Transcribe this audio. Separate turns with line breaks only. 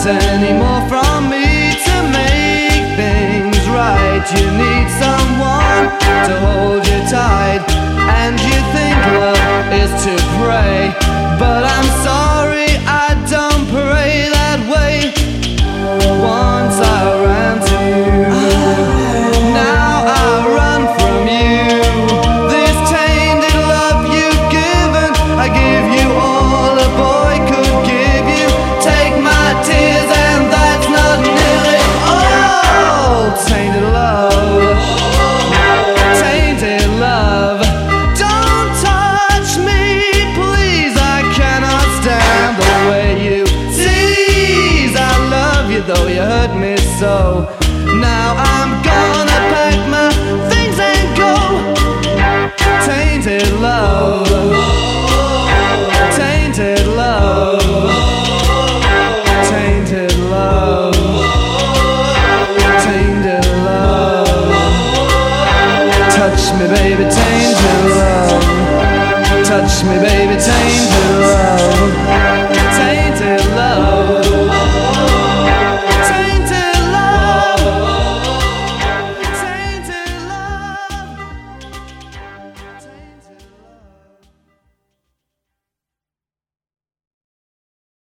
anymore from me to make things right. You need someone to hold you tight, and you think love is to pray, but I'm sorry, I don't pray that way. Once I ran to you, now I run from you. This tainted love you've given, I give you all a boy could give you. Take my tears and that's not nearly all. Tainted love, tainted love. Don't touch me, please, I cannot stand the way you tease. I love you though you hurt me so. Now I'm gonna pack my things and go. Tainted love, tainted love, tainted love, tainted love. Touch me baby, tainted love. Touch me baby, tainted love.